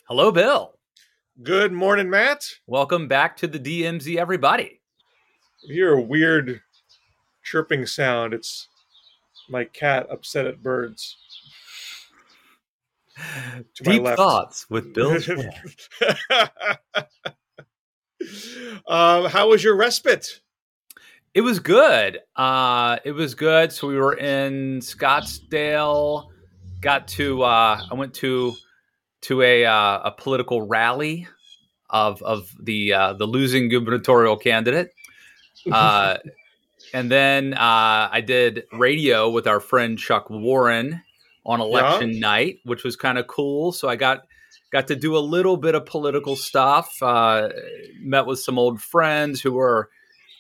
Hello, Bill. Good morning, Matt. Welcome back to the DMZ, everybody. I hear a weird chirping sound. It's my cat upset at birds to my Deep left. thoughts with Bill Schmidt. How was your respite? It was good. So we were in Scottsdale. I went to a political rally of the losing gubernatorial candidate. And then I did radio with our friend Chuck Warren on election night, which was kind of cool. So I got to do a little bit of political stuff. Met with some old friends who were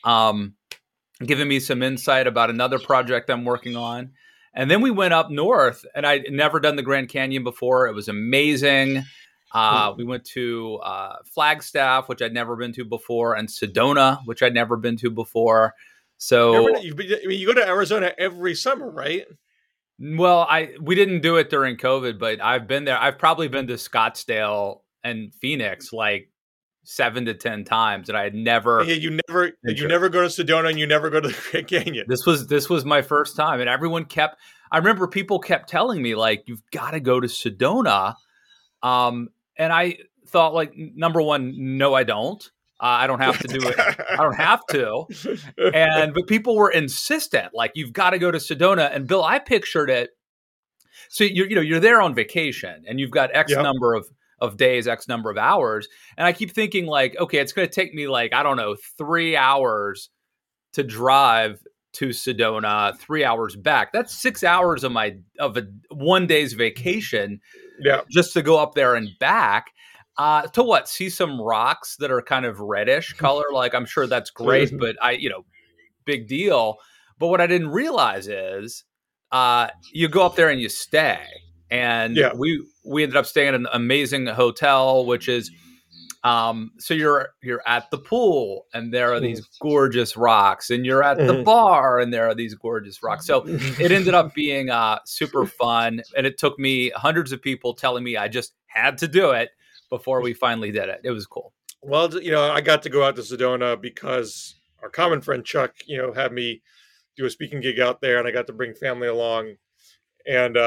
giving me some insight about another project I'm working on. And then we went up north, and I'd never done the Grand Canyon before. It was amazing. We went to Flagstaff, which I'd never been to before, and Sedona, which I'd never been to before. So you go to Arizona every summer, right? Well, we didn't do it during COVID, but I've been there. I've probably been to Scottsdale and Phoenix like 7 to 10 times, and I had never. Yeah, you never go to Sedona, and you never go to the Grand Canyon. This was my first time, and I remember people kept telling me like, you've got to go to Sedona, and I thought like, number one, no, I don't. I don't have to do it. I don't have to. But people were insistent, like, you've got to go to Sedona. And Bill, I pictured it. So you're there on vacation, and you've got X number of days, X number of hours. And I keep thinking like, okay, it's going to take me like, I don't know, 3 hours to drive to Sedona, 3 hours back. That's 6 hours of a 1 day's vacation. Yeah. Just to go up there and back. To what? See some rocks that are kind of reddish color. Like, I'm sure that's great, but big deal. But what I didn't realize is you go up there and you stay. And we ended up staying at an amazing hotel, which is so you're at the pool, and there are these gorgeous rocks, and you're at the bar, and there are these gorgeous rocks. So it ended up being super fun, and it took me hundreds of people telling me I just had to do it before we finally did it. It was cool. Well, I got to go out to Sedona because our common friend Chuck, had me do a speaking gig out there, and I got to bring family along. And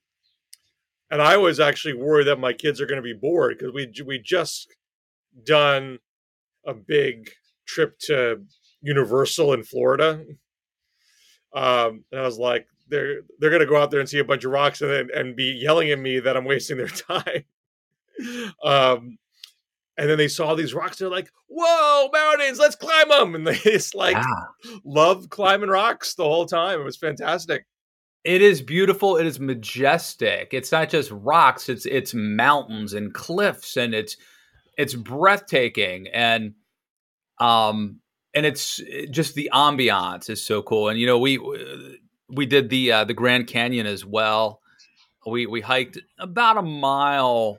I was actually worried that my kids are going to be bored because we just done a big trip to Universal in Florida. And I was like, they're going to go out there and see a bunch of rocks and be yelling at me that I'm wasting their time. And then they saw these rocks. They're like, "Whoa, mountains! Let's climb them!" And they just loved climbing rocks the whole time. It was fantastic. It is beautiful. It is majestic. It's not just rocks. It's mountains and cliffs, and it's breathtaking. And it's just the ambiance is so cool. And we did the Grand Canyon as well. We hiked about a mile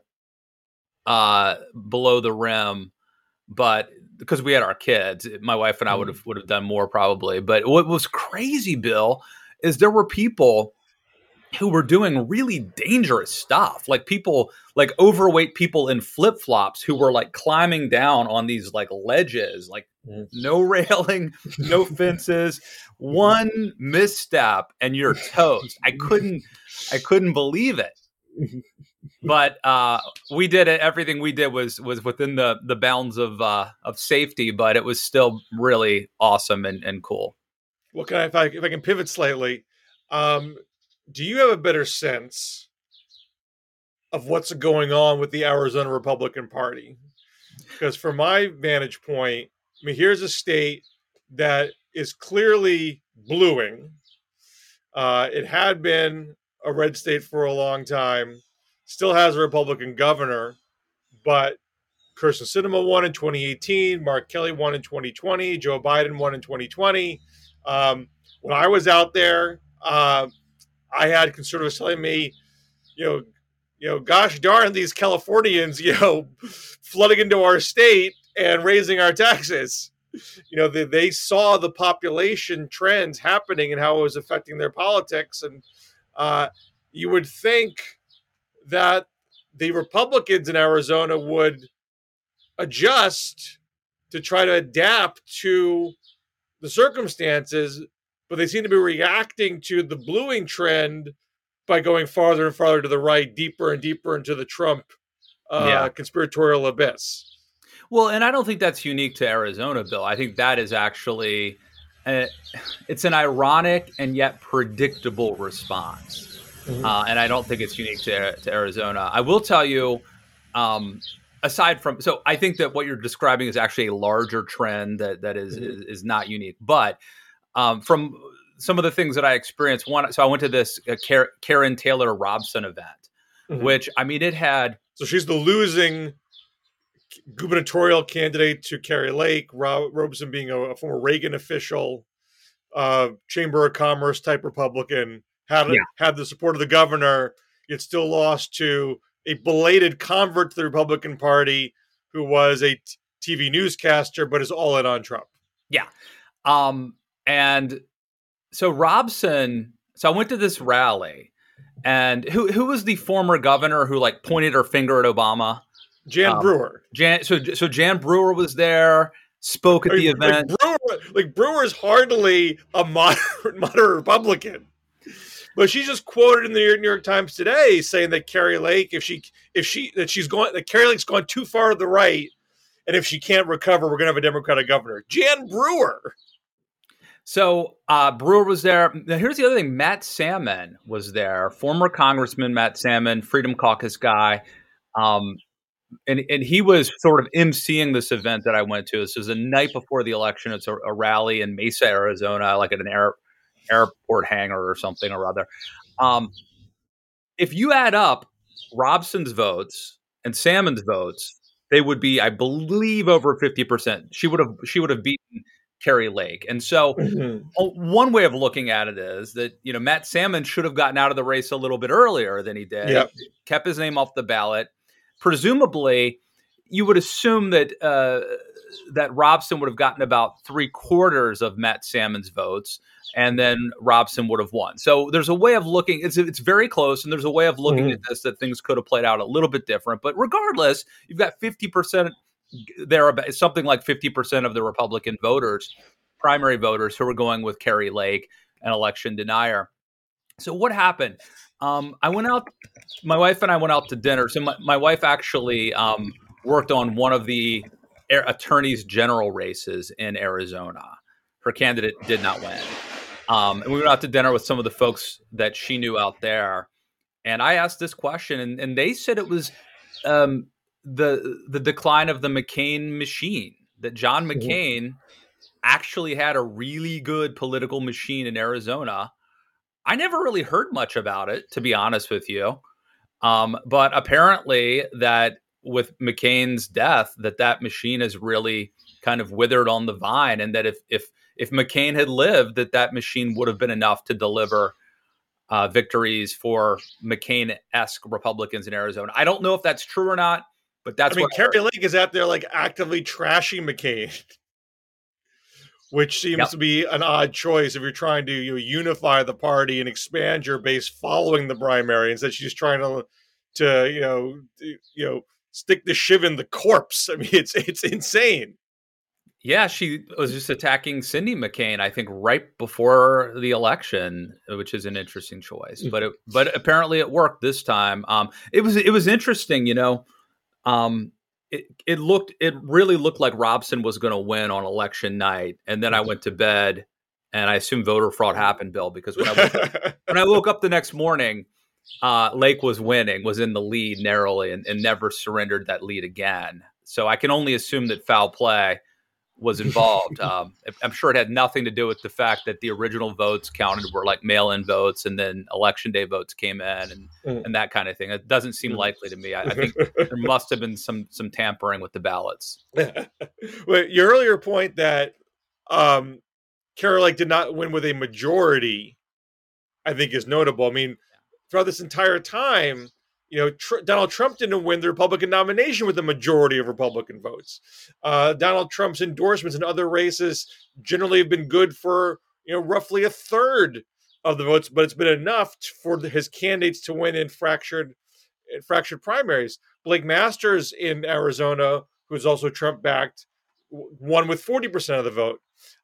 below the rim, but because we had our kids, my wife and I would have done more probably. But what was crazy, Bill, is there were people who were doing really dangerous stuff, like people, like overweight people in flip-flops who were like climbing down on these like ledges, like no railing, no fences, one misstep and you're toast. I couldn't believe it. But we did it. Everything we did was within the bounds of safety, but it was still really awesome and cool. Well, if I can pivot slightly, do you have a better sense of what's going on with the Arizona Republican Party? Because from my vantage point, here's a state that is clearly bluing. It had been a red state for a long time. Still has a Republican governor, but Kyrsten Sinema won in 2018. Mark Kelly won in 2020. Joe Biden won in 2020. When I was out there, I had conservatives telling me, gosh darn these Californians, flooding into our state and raising our taxes. They saw the population trends happening and how it was affecting their politics. And you would think that the Republicans in Arizona would adjust to try to adapt to the circumstances, but they seem to be reacting to the bluing trend by going farther and farther to the right, deeper and deeper into the Trump conspiratorial abyss. Well, and I don't think that's unique to Arizona, Bill. I think that is actually, it's an ironic and yet predictable response. And I don't think it's unique to Arizona. I will tell you, aside from, so I think that what you're describing is actually a larger trend that is not unique. But from some of the things that I experienced, so I went to this Karen Taylor Robson event, which, I mean, it had. So she's the losing gubernatorial candidate to Kari Lake, Robson being a former Reagan official, Chamber of Commerce type Republican, had the support of the governor, yet still lost to a belated convert to the Republican Party who was a TV newscaster, but is all in on Trump. Yeah. And so Robson, so I went to this rally, and who was the former governor who like pointed her finger at Obama? Jan Brewer. So Jan Brewer was there, spoke at the event. Brewer's hardly a moderate Republican, but she's just quoted in the New York Times today saying that Kari Lake, that Kari Lake's gone too far to the right, and if she can't recover, we're going to have a Democratic governor. Jan Brewer. So Brewer was there. Now, here's the other thing. Matt Salmon was there, former Congressman Matt Salmon, Freedom Caucus guy. And he was sort of emceeing this event that I went to. This was the night before the election. It's a rally in Mesa, Arizona, like at an airport hangar or something or other. If you add up Robson's votes and Salmon's votes, they would be, I believe, over 50%. She would have beaten Kari Lake. And so one way of looking at it is that, Matt Salmon should have gotten out of the race a little bit earlier than he did. Yep. Kept his name off the ballot. Presumably, you would assume that that Robson would have gotten about 3/4 of Matt Salmon's votes, and then Robson would have won. So there's a way of looking. It's very close, and there's a way of looking at this that things could have played out a little bit different. But regardless, you've got 50% there, something like 50% of the Republican voters, primary voters, who were going with Kari Lake, an election denier. So what happened? I went out. My wife and I went out to dinner. So my wife actually worked on one of the attorneys general races in Arizona. Her candidate did not win. And we went out to dinner with some of the folks that she knew out there. And I asked this question, and they said it was the decline of the McCain machine, that John McCain actually had a really good political machine in Arizona. I never really heard much about it, to be honest with you. But apparently that with McCain's death, that machine has really kind of withered on the vine, and that if McCain had lived, that machine would have been enough to deliver victories for McCain-esque Republicans in Arizona. I don't know if that's true or not, but that's what Kari Lake is out there like actively trashing McCain. Which seems to be an odd choice if you're trying to unify the party and expand your base following the primary. Instead, she's trying to stick the shiv in the corpse. I mean, it's insane. Yeah, she was just attacking Cindy McCain, I think, right before the election, which is an interesting choice. But apparently it worked this time. It was interesting, It really looked like Robson was going to win on election night, and then I went to bed, and I assumed voter fraud happened, Bill, because when I woke up the next morning, Lake was in the lead narrowly, and never surrendered that lead again. So I can only assume that foul play was involved. I'm sure it had nothing to do with the fact that the original votes counted were like mail-in votes, and then election day votes came in and that kind of thing. It doesn't seem likely to me. I think there must have been some tampering with the ballots. Well, your earlier point that Kari Lake did not win with a majority, I think, is notable. I mean, throughout this entire time, Donald Trump didn't win the Republican nomination with a majority of Republican votes. Donald Trump's endorsements in other races generally have been good for, roughly a third of the votes, but it's been enough for his candidates to win in fractured fractured primaries. Blake Masters in Arizona, who's also Trump backed, won with 40% of the vote.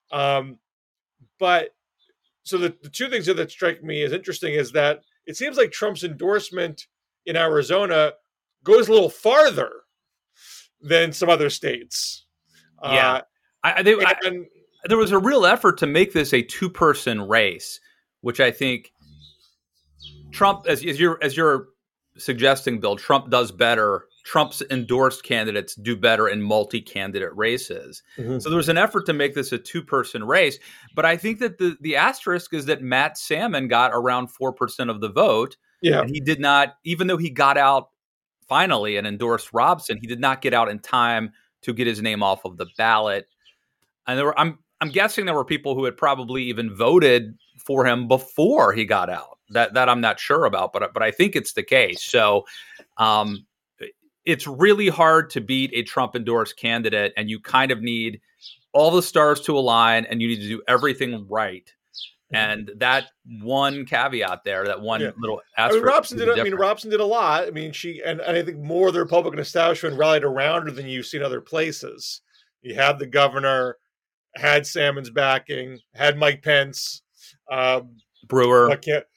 But so the two things that strike me as interesting is that it seems like Trump's endorsement in Arizona goes a little farther than some other states. Yeah. There was a real effort to make this a two-person race, which I think Trump, as you're suggesting, Bill, Trump does better. Trump's endorsed candidates do better in multi-candidate races. Mm-hmm. So there was an effort to make this a two-person race. But I think that the asterisk is that Matt Salmon got around 4% of the vote. Yeah. And he did not, even though he got out finally and endorsed Robson, he did not get out in time to get his name off of the ballot. And I'm guessing there were people who had probably even voted for him before he got out. That I'm not sure about, but I think it's the case. So it's really hard to beat a Trump endorsed candidate, and you kind of need all the stars to align, and you need to do everything right. And that one caveat there, that one little asterisk. Robson did a lot. I mean, and I think more of the Republican establishment rallied around her than you see in other places. You had the governor, had Salmon's backing, had Mike Pence, Brewer.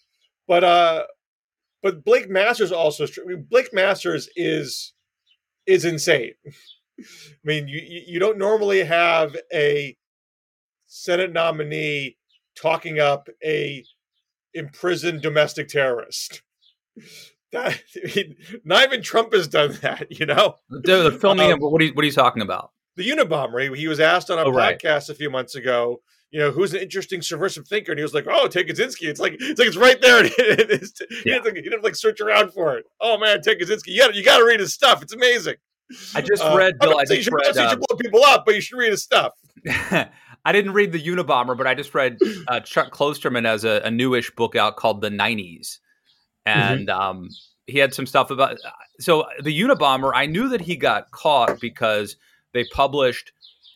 But Blake Masters also. Blake Masters is insane. I mean, you don't normally have a Senate nominee talking up a imprisoned domestic terrorist. Not even Trump has done that, you know. They're filming him. What are you talking about? The Unabomber. He was asked on a podcast a few months ago, you know, who's an interesting subversive thinker, and he was like, "Oh, Ted Kaczynski." It's like it's right there. He didn't like search around for it. Oh man, Ted Kaczynski. You got to read his stuff. It's amazing. I just read Bill. You should blow people up, but you should read his stuff. I didn't read the Unabomber, but I just read Chuck Klosterman has a newish book out called The 90s. And he had some stuff about – so the Unabomber, I knew that he got caught because they published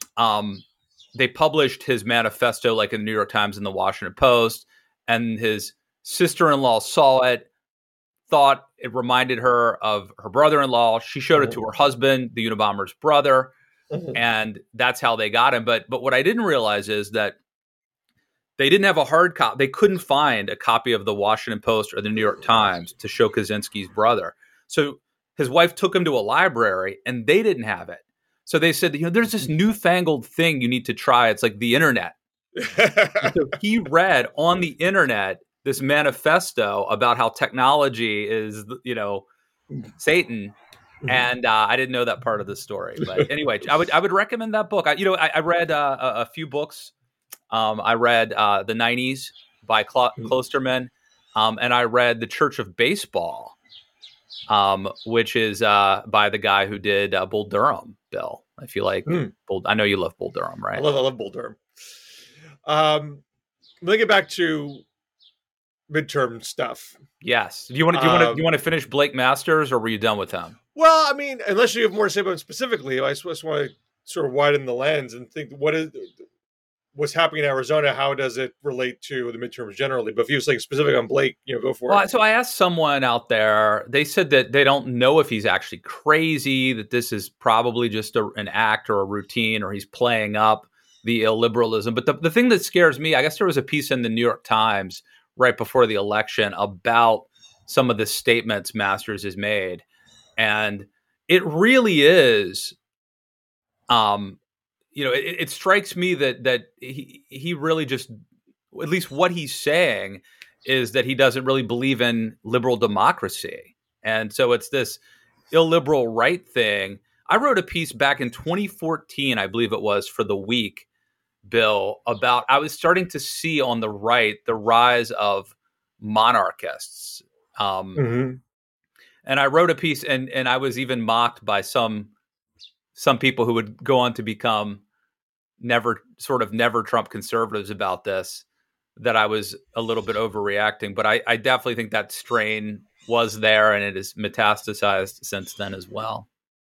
his manifesto like in the New York Times and the Washington Post, and his sister-in-law saw it, thought it reminded her of her brother-in-law. She showed it to her husband, the Unabomber's brother. And that's how they got him. But what I didn't realize is that they didn't have a hard copy. They couldn't find a copy of the Washington Post or the New York Times to show Kaczynski's brother. So his wife took him to a library, and they didn't have it. So they said, there's this newfangled thing you need to try. It's like the internet. So he read on the internet this manifesto about how technology is, Satan. And I didn't know that part of the story, but anyway, I would recommend that book. I read a few books. I read The 90s by Klosterman, and I read The Church of Baseball, which is by the guy who did Bull Durham. Bill, I feel like I know you love Bull Durham, right? I love Bull Durham. Let me get back to midterm stuff. Yes. Do you want to finish Blake Masters, or were you done with him? Well, I mean, unless you have more to say about him specifically, I just want to sort of widen the lens and think what's happening in Arizona. How does it relate to the midterms generally? But if you were saying specific on Blake, go for it. So I asked someone out there. They said that they don't know if he's actually crazy, that this is probably just an act or a routine, or he's playing up the illiberalism. But the thing that scares me, I guess there was a piece in the New York Times right before the election about some of the statements Masters has made. And it really is, it strikes me that he really just, at least what he's saying is that he doesn't really believe in liberal democracy. And so it's this illiberal right thing. I wrote a piece back in 2014, I believe it was, for The Week, Bill, about I was starting to see on the right the rise of monarchists. And I wrote a piece, and I was even mocked by some people who would go on to become never Trump conservatives about this, that I was a little bit overreacting. But I definitely think that strain was there, and it has metastasized since then as well.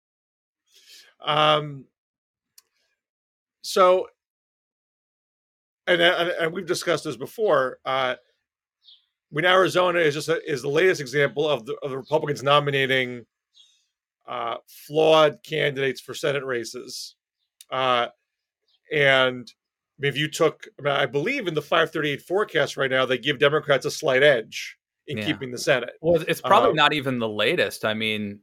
So, and we've discussed this before. when Arizona is the latest example of the Republicans nominating flawed candidates for Senate races. And if you took, I believe in the 538 forecast right now, they give Democrats a slight edge in keeping the Senate. Well, it's probably not even the latest. I mean,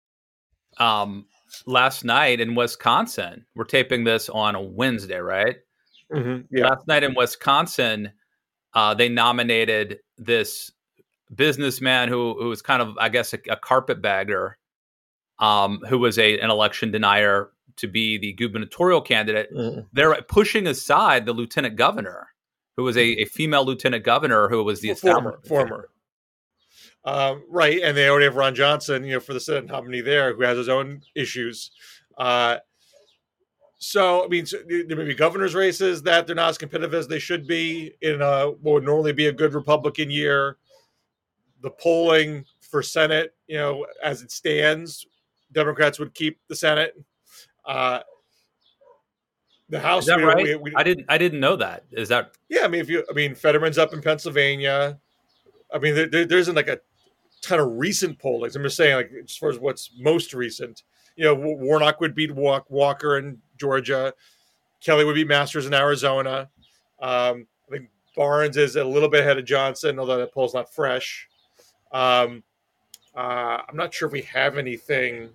last night in Wisconsin, we're taping this on a Wednesday, right? Mm-hmm, yeah. Last night in Wisconsin, they nominated this businessman who was kind of, I guess, a carpetbagger, who was an election denier to be the gubernatorial candidate. Mm-hmm. They're pushing aside the lieutenant governor, who was a female lieutenant governor who was the former. Right, and they already have Ron Johnson, for the Senate nominee there, who has his own issues. So, I mean, there may be governor's races that they're not as competitive as they should be in what would normally be a good Republican year. The polling for Senate, as it stands, Democrats would keep the Senate. The House, is that right? I didn't know that. Is that? Yeah, I mean, Fetterman's up in Pennsylvania. I mean, there isn't like a ton of recent pollings. I'm just saying, like, as far as what's most recent, Warnock would beat Walker in Georgia. Kelly would beat Masters in Arizona. I think Barnes is a little bit ahead of Johnson, although that poll's not fresh. I'm not sure if we have anything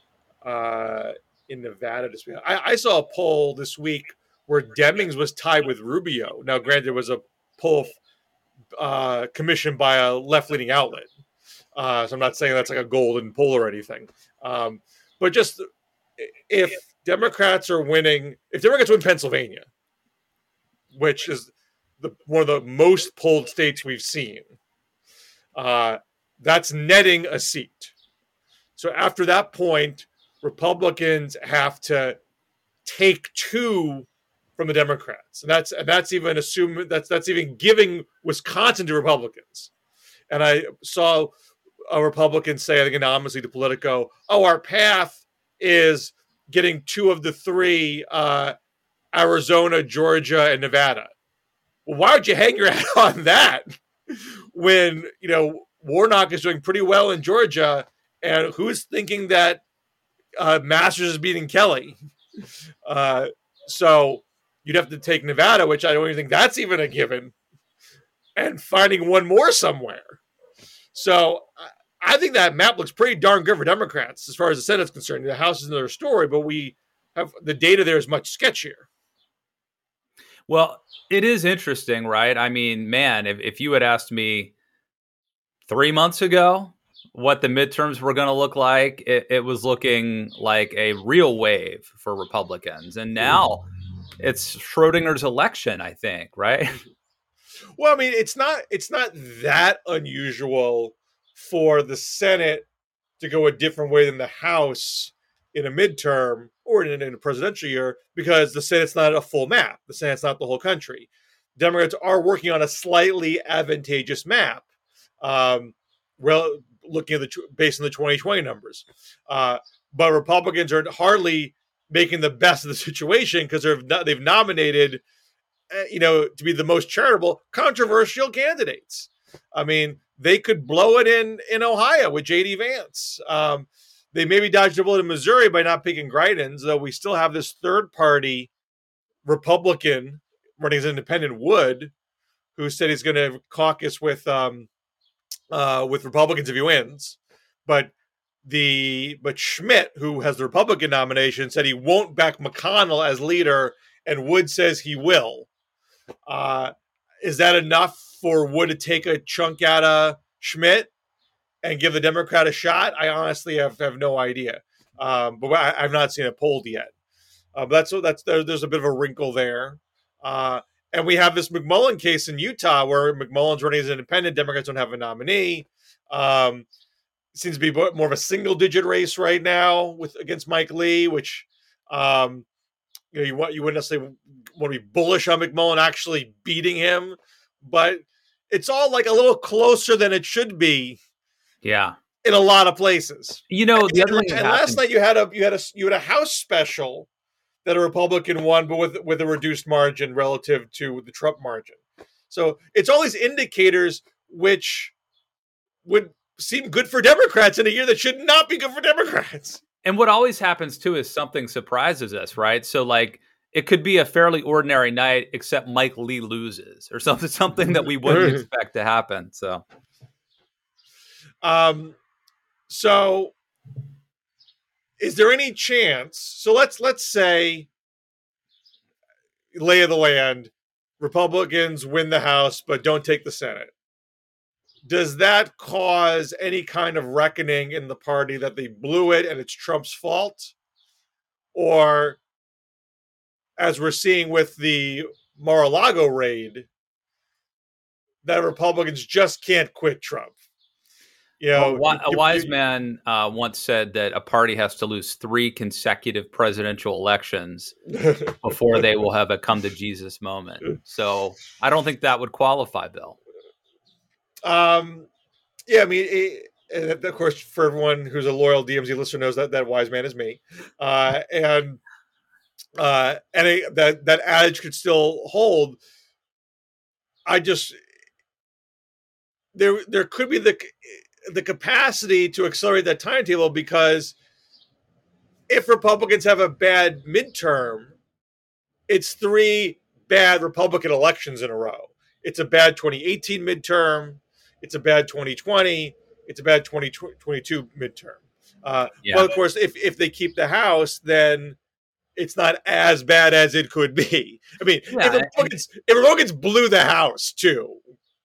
in Nevada this week. I saw a poll this week where Demings was tied with Rubio. Now, granted, it was a poll commissioned by a left-leaning outlet. So I'm not saying that's like a golden poll or anything. But just if Democrats win Pennsylvania, which is one of the most polled states we've seen, that's netting a seat. So after that point, Republicans have to take 2 from the Democrats, and that's even assuming that's even giving Wisconsin to Republicans. And I saw a Republican say, I think anonymously to Politico, our path is getting 2 of the 3, Arizona, Georgia, and Nevada. Well, why would you hang your hat on that when, Warnock is doing pretty well in Georgia, and who's thinking that Masters is beating Kelly? So you'd have to take Nevada, which I don't even think that's even a given, and finding one more somewhere. So I think that map looks pretty darn good for Democrats as far as the Senate's concerned. The House is another story, but we have the data there is much sketchier. Well, it is interesting, right? I mean, man, if you had asked me 3 months ago what the midterms were going to look like, it was looking like a real wave for Republicans. And now it's Schrodinger's election, I think, right? Well, I mean, it's not that unusual for the Senate to go a different way than the House in a midterm or in a presidential year, because the Senate's not a full map. The Senate's not the whole country. Democrats are working on a slightly advantageous map, looking at based on the 2020 numbers. But Republicans are hardly making the best of the situation because they've nominated, to be the most charitable, controversial candidates. I mean, they could blow it in Ohio with J.D. Vance. They maybe dodged a bullet in Missouri by not picking Greitens, though we still have this third-party Republican running as independent, Wood, who said he's going to caucus with Republicans if he wins. But Schmidt, who has the Republican nomination, said he won't back McConnell as leader, and Wood says he will. Is that enough for Wood to take a chunk out of Schmidt and give the Democrat a shot? I honestly have no idea. But I've not seen it polled yet. But there's a bit of a wrinkle there. And we have this McMullen case in Utah where McMullen's running as an independent. Democrats don't have a nominee. It seems to be more of a single-digit race right now against Mike Lee, which you wouldn't necessarily want to be bullish on McMullen actually beating him, but it's all like a little closer than it should be. Yeah, in a lot of places. The other thing. And last night you had a House special that a Republican won, but with a reduced margin relative to the Trump margin. So it's all these indicators which would seem good for Democrats in a year that should not be good for Democrats. And what always happens too is something surprises us, right? So like it could be a fairly ordinary night, except Mike Lee loses or something that we wouldn't expect to happen. So is there any chance? So let's say, lay of the land, Republicans win the House but don't take the Senate. Does that cause any kind of reckoning in the party that they blew it and it's Trump's fault? Or, as we're seeing with the Mar-a-Lago raid, that Republicans just can't quit Trump? You know, a wise man once said that a party has to lose 3 consecutive presidential elections before they will have a come to Jesus moment. So I don't think that would qualify, Bill. Yeah, I mean, and of course, for everyone who's a loyal DMZ listener knows that wise man is me, and that adage could still hold. There could be the capacity to accelerate that timetable, because if Republicans have a bad midterm, it's 3 bad Republican elections in a row. It's a bad 2018 midterm. It's a bad 2020. It's a bad 2022 midterm. But of course, if they keep the House, then it's not as bad as it could be. I mean, if Republicans blew the House too,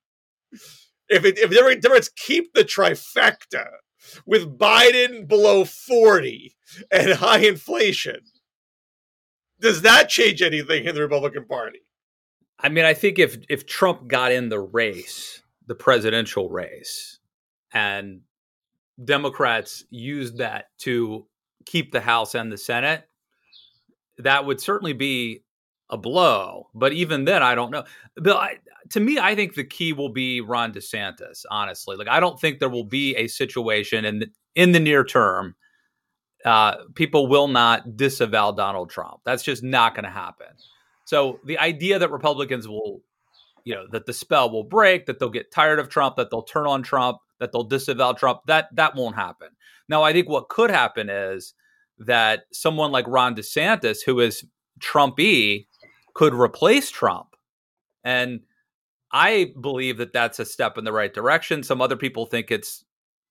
if Democrats keep the trifecta with Biden below 40 and high inflation, does that change anything in the Republican Party? I mean, I think if Trump got in the race, the presidential race, and Democrats used that to keep the House and the Senate, that would certainly be a blow. But even then, I don't know. Bill, to me, I think the key will be Ron DeSantis, honestly. Like, I don't think there will be a situation in the near term. People will not disavow Donald Trump. That's just not going to happen. So the idea that Republicans will, that the spell will break, that they'll get tired of Trump, that they'll turn on Trump, that they'll disavow Trump, that won't happen. Now, I think what could happen is that someone like Ron DeSantis, who is Trump-y, could replace Trump. And I believe that that's a step in the right direction. Some other people think it's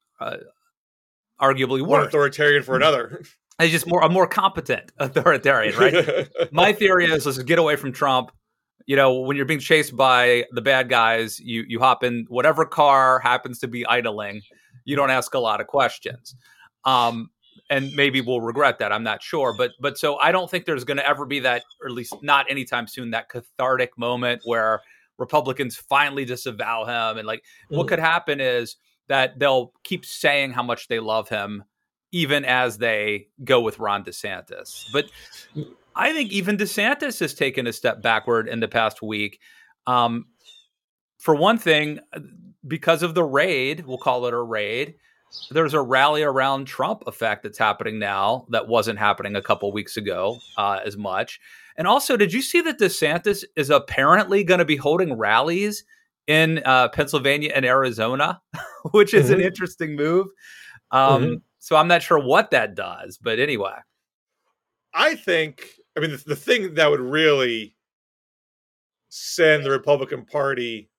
arguably one worse. Authoritarian for another. It's just a more competent authoritarian, right? My theory is, let's get away from Trump. When you're being chased by the bad guys, you hop in whatever car happens to be idling. You don't ask a lot of questions. And maybe we'll regret that. I'm not sure. But so I don't think there's going to ever be that, or at least not anytime soon, that cathartic moment where Republicans finally disavow him. And what could happen is that they'll keep saying how much they love him, even as they go with Ron DeSantis. But I think even DeSantis has taken a step backward in the past week. For one thing, because of the raid, we'll call it a raid, there's a rally around Trump effect that's happening now that wasn't happening a couple weeks ago as much. And also, did you see that DeSantis is apparently going to be holding rallies in Pennsylvania and Arizona, which is an interesting move. So I'm not sure what that does, but anyway. I think, the thing that would really send the Republican Party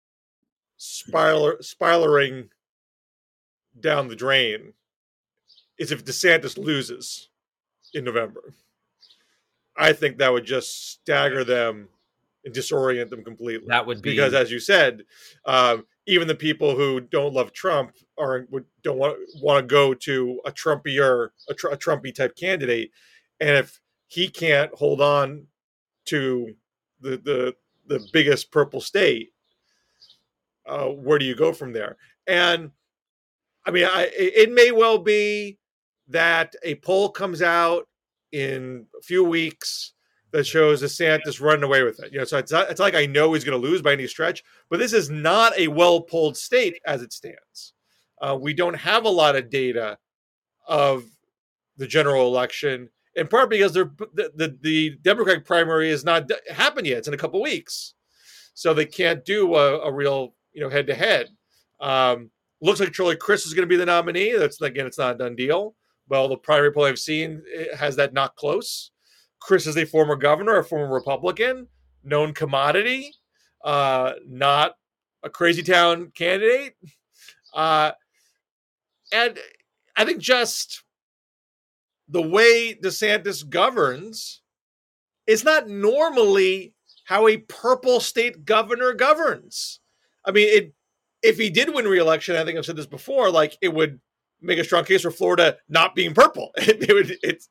spiraling down the drain is if DeSantis loses in November. I think that would just stagger them and disorient them completely. That would be, because, as you said, even the people who don't love Trump don't want to go to a Trumpy type candidate, and if he can't hold on to the biggest purple state, where do you go from there? And it may well be that a poll comes out in a few weeks that shows DeSantis running away with it. So it's like I know he's going to lose by any stretch, but this is not a well-polled state as it stands. We don't have a lot of data of the general election, in part because the Democratic primary has not happened yet. It's in a couple weeks. So they can't do a real head to head. Looks like Charlie Crist is going to be the nominee. That's, again, it's not a done deal. Well, the primary poll I've seen has that not close. Crist is a former governor, a former Republican, known commodity, not a crazy town candidate. And I think just the way DeSantis governs is not normally how a purple state governor governs. I mean, if he did win re-election, I think I've said this before, like, it would make a strong case for Florida not being purple. It's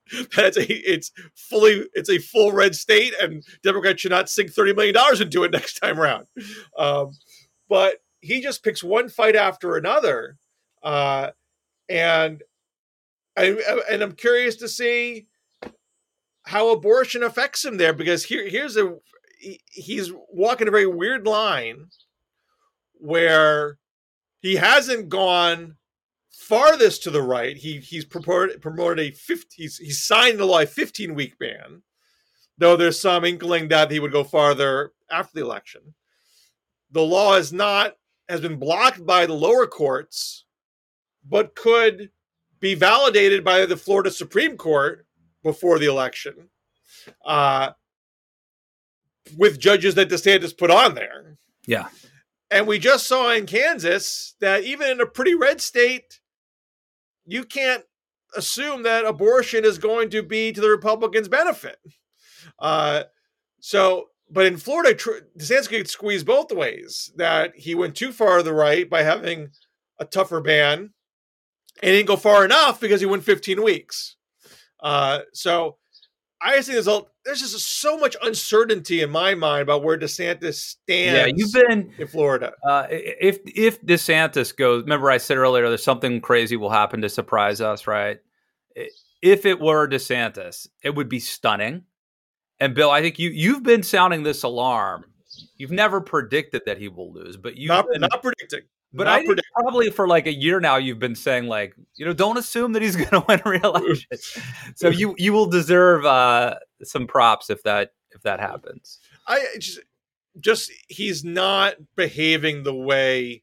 a full red state, and Democrats should not sink $30 million into it next time around. But he just picks one fight after another, and I'm curious to see how abortion affects him there, because he's walking a very weird line where he hasn't gone farthest to the right. He's promoted he's signed into law a 15-week ban, though there's some inkling that he would go farther after the election. The law has been blocked by the lower courts, but could be validated by the Florida Supreme Court before the election, with judges that DeSantis put on there. Yeah. And we just saw in Kansas that even in a pretty red state, you can't assume that abortion is going to be to the Republicans' benefit. But in Florida, DeSantis could squeeze both ways, that he went too far to the right by having a tougher ban, and didn't go far enough because he went 15 weeks. So I just think there's just so much uncertainty in my mind about where DeSantis stands in Florida. If DeSantis goes, remember I said earlier, there's something crazy will happen to surprise us, right? If it were DeSantis, it would be stunning. And Bill, I think you've been sounding this alarm. You've never predicted that he will lose, but not predicting. But I think probably for like a year now, you've been saying, like, don't assume that he's going to win re-election. So you will deserve some props if that happens. I just he's not behaving the way.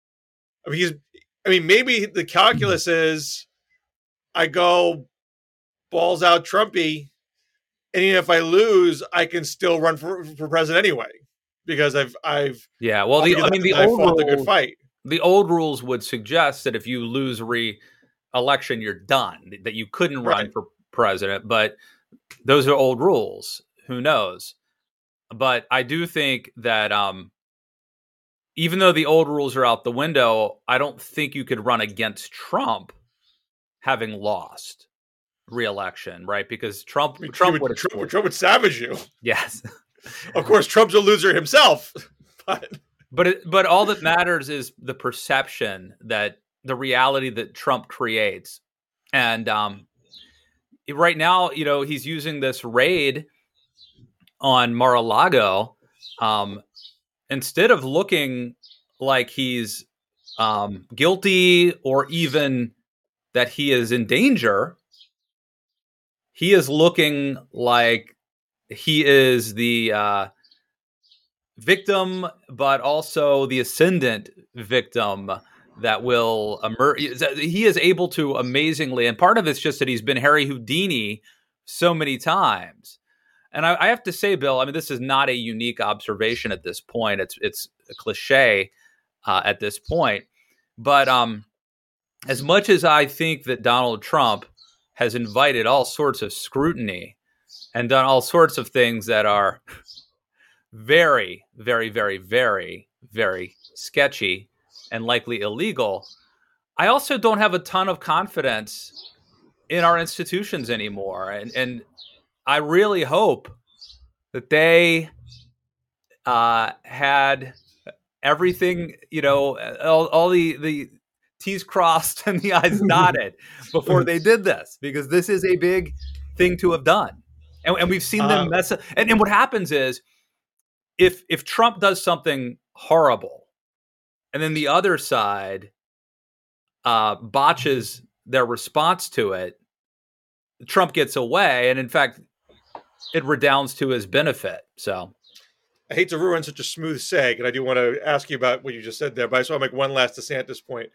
Maybe the calculus is, I go balls out Trumpy, and even if I lose, I can still run for president anyway, because I've fought a good fight. The old rules would suggest that if you lose re-election, you're done, that you couldn't run for president. But those are old rules. Who knows? But I do think that even though the old rules are out the window, I don't think you could run against Trump having lost re-election, right? Because Trump would savage you. Yes. Of course, Trump's a loser himself. But all that matters is the perception, that the reality that Trump creates. And right now, he's using this raid on Mar-a-Lago. Instead of looking like he's guilty or even that he is in danger, he is looking like he is the victim, but also the ascendant victim that will emerge. He is able to amazingly, and part of it's just that he's been Harry Houdini so many times. And I have to say, Bill, this is not a unique observation at this point. It's a cliche at this point. But as much as I think that Donald Trump has invited all sorts of scrutiny and done all sorts of things that are very, very, very, very, very sketchy and likely illegal, I also don't have a ton of confidence in our institutions anymore. And I really hope that they had everything, all the T's crossed and the I's dotted before they did this, because this is a big thing to have done. And we've seen them mess up. And what happens is, if Trump does something horrible and then the other side botches their response to it, Trump gets away. And in fact, it redounds to his benefit. So I hate to ruin such a smooth seg, and I do want to ask you about what you just said there, but I just want to make one last DeSantis point.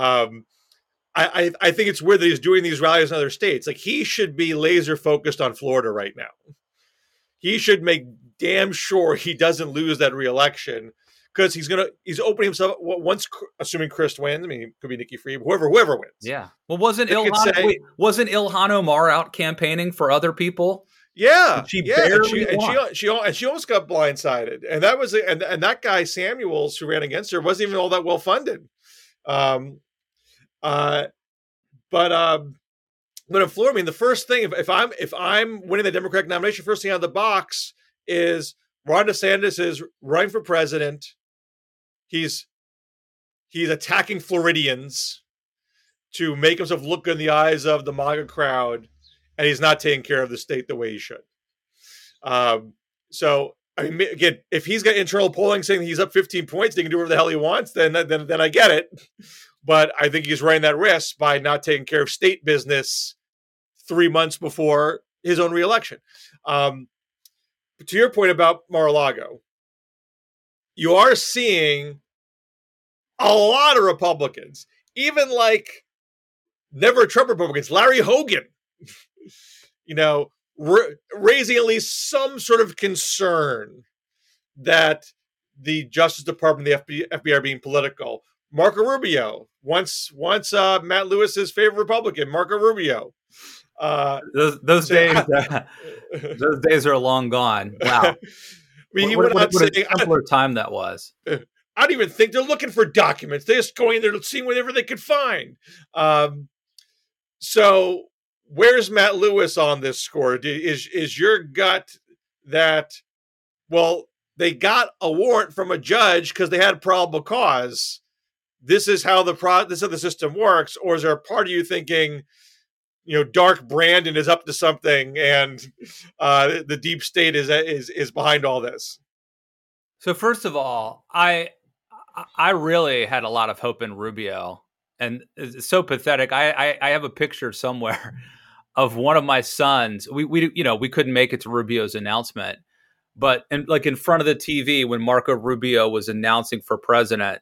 I think it's weird that he's doing these rallies in other states. Like, he should be laser focused on Florida right now. He should make damn sure he doesn't lose that reelection, because he's opening himself once, assuming Chris wins. I mean, it could be Nikki Fried, whoever wins. Yeah. Well, wasn't Ilhan Omar out campaigning for other people? Yeah, she barely she almost got blindsided, and that was and that guy Samuels, who ran against her, wasn't even all that well funded. But in Florida, I mean, the first thing, if I'm winning the Democratic nomination, first thing out of the box is Ron DeSantis is running for president. He's attacking Floridians to make himself look good in the eyes of the MAGA crowd, and he's not taking care of the state the way he should. So, I mean, again, if he's got internal polling saying he's up 15 points, he can do whatever the hell he wants, then I get it. But I think he's running that risk by not taking care of state business 3 months before his own reelection. But to your point about Mar-a-Lago, you are seeing a lot of Republicans, even like never Trump Republicans, Larry Hogan, raising at least some sort of concern that the Justice Department, the FBI are being political. Marco Rubio, once Matt Lewis's favorite Republican, Marco Rubio. Those days are long gone. Wow. I mean, he went out saying, a simpler time that was. I don't even think they're looking for documents. They're just going there, seeing whatever they could find. So where's Matt Lewis on this score? Is your gut that, well, they got a warrant from a judge because they had probable cause? This is how the system works, or is there a part of you thinking, Dark Brandon is up to something, and the deep state is behind all this? So first of all, I really had a lot of hope in Rubio, and it's so pathetic. I have a picture somewhere of one of my sons. We couldn't make it to Rubio's announcement, but in front of the TV when Marco Rubio was announcing for president,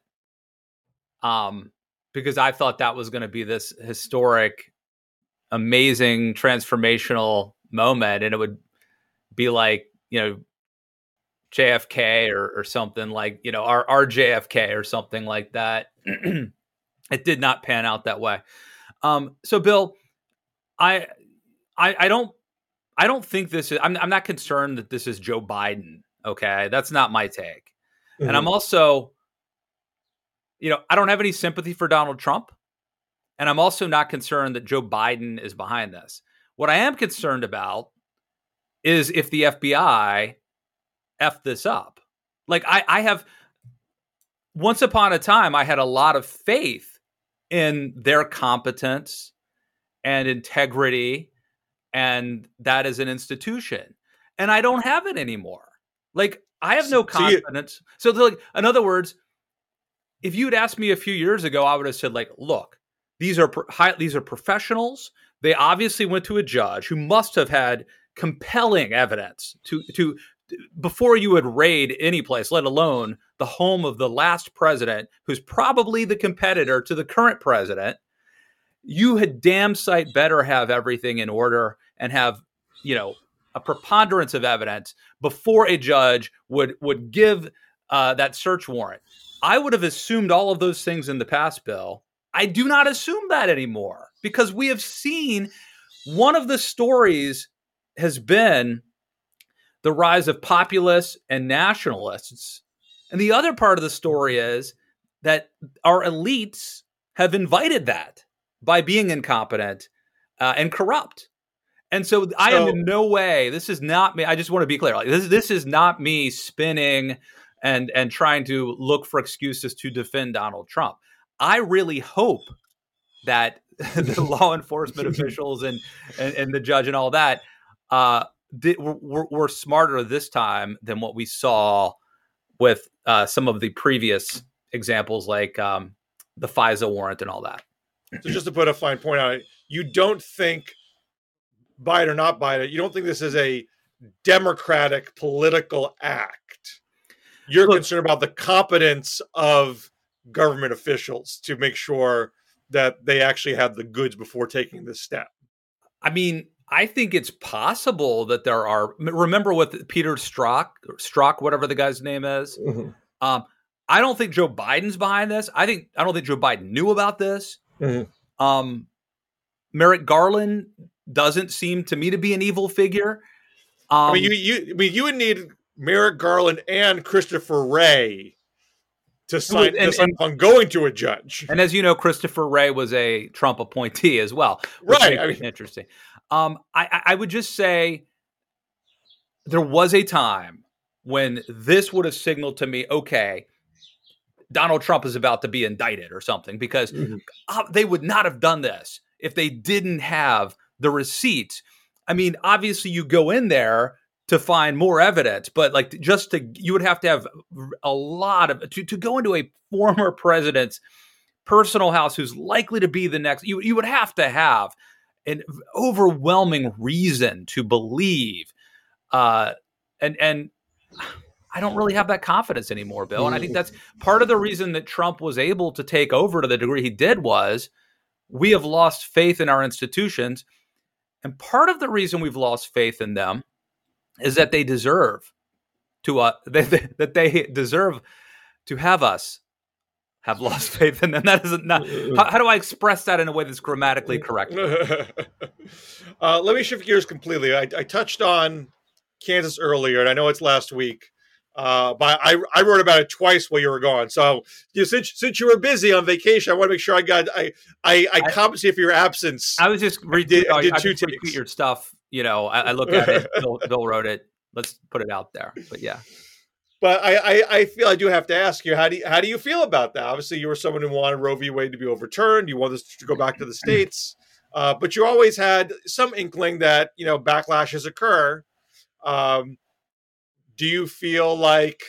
because I thought that was going to be this historic, amazing, transformational moment, and it would be like, JFK or something like, our JFK or something like that. It did not pan out that way. So Bill, I don't think this is, I'm not concerned that this is Joe Biden. Okay. That's not my take. Mm-hmm. And I'm also, I don't have any sympathy for Donald Trump. And I'm also not concerned that Joe Biden is behind this. What I am concerned about is if the FBI F this up. Like I have, once upon a time, I had a lot of faith in their competence and integrity, and that is an institution. And I don't have it anymore. Like, I have no confidence. So in other words, if you'd asked me a few years ago, I would have said, like, look, these are professionals. They obviously went to a judge who must have had compelling evidence to before you would raid any place, let alone the home of the last president, who's probably the competitor to the current president. You had damn sight better have everything in order and have, a preponderance of evidence before a judge would give that search warrant. I would have assumed all of those things in the past, Bill. I do not assume that anymore, because we have seen one of the stories has been the rise of populists and nationalists. And the other part of the story is that our elites have invited that by being incompetent and corrupt. And so I am in no way, this is not me. I just want to be clear. Like, this is not me spinning and trying to look for excuses to defend Donald Trump. I really hope that the law enforcement officials and the judge and all that, we're smarter this time than what we saw with some of the previous examples, like the FISA warrant and all that. So just to put a fine point on it, you don't think, buy it or not buy it, you don't think this is a democratic political act you're concerned about the competence of government officials to make sure that they actually have the goods before taking this step. I mean, I think it's possible that there are. Remember what Peter Strzok, whatever the guy's name is. Mm-hmm. I don't think Joe Biden's behind this. I don't think Joe Biden knew about this. Mm-hmm. Merrick Garland doesn't seem to me to be an evil figure. I mean, you would need Merrick Garland and Christopher Wray to sign on going to a judge. And as you know, Christopher Wray was a Trump appointee as well. Right. I mean, interesting. I would just say there was a time when this would have signaled to me, okay, Donald Trump is about to be indicted or something, because they would not have done this if they didn't have the receipts. I mean, obviously you go in there to find more evidence, but like you would have to have a lot of, to go into a former president's personal house who's likely to be the next, you would have to have an overwhelming reason to believe. And I don't really have that confidence anymore, Bill. And I think that's part of the reason that Trump was able to take over to the degree he did was we have lost faith in our institutions. And part of the reason we've lost faith in them is that they deserve that they deserve to have us have lost faith in them. That is not. How do I express that in a way that's grammatically correct? Let me shift gears completely. I touched on Kansas earlier, and I know it's last week, but I wrote about it twice while you were gone. So since you were busy on vacation, I want to make sure I compensate for your absence. I was just retweet your stuff. You know, I look at it. Bill wrote it. Let's put it out there. But yeah. But I feel I do have to ask you, how do you feel about that? Obviously, you were someone who wanted Roe v. Wade to be overturned. You wanted this to go back to the states, but you always had some inkling that backlashes occur. Do you feel like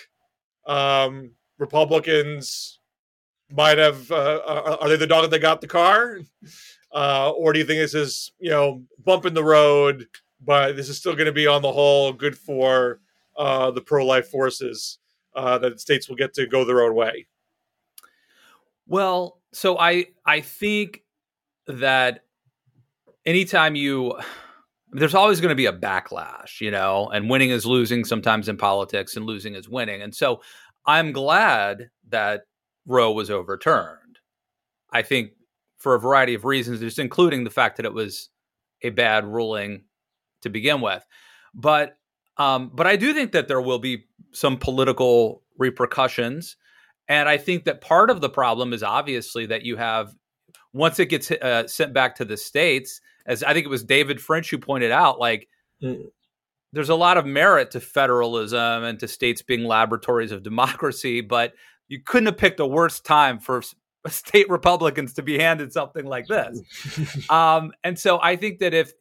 Republicans might have? Are they the dog that got the car, or do you think this is bump in the road? But this is still going to be on the whole good for the pro-life forces, that states will get to go their own way? Well, so I think that anytime there's always going to be a backlash, and winning is losing sometimes in politics and losing is winning. And so I'm glad that Roe was overturned. I think for a variety of reasons, just including the fact that it was a bad ruling to begin with. But I do think that there will be some political repercussions. And I think that part of the problem is obviously that you have, once it gets sent back to the states, as I think it was David French who pointed out, there's a lot of merit to federalism and to states being laboratories of democracy, but you couldn't have picked a worse time for state Republicans to be handed something like this. And so I think that if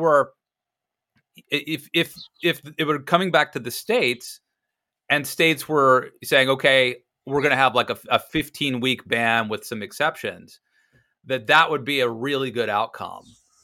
it were coming back to the states and states were saying, okay, we're going to have like a 15-week ban with some exceptions, that would be a really good outcome.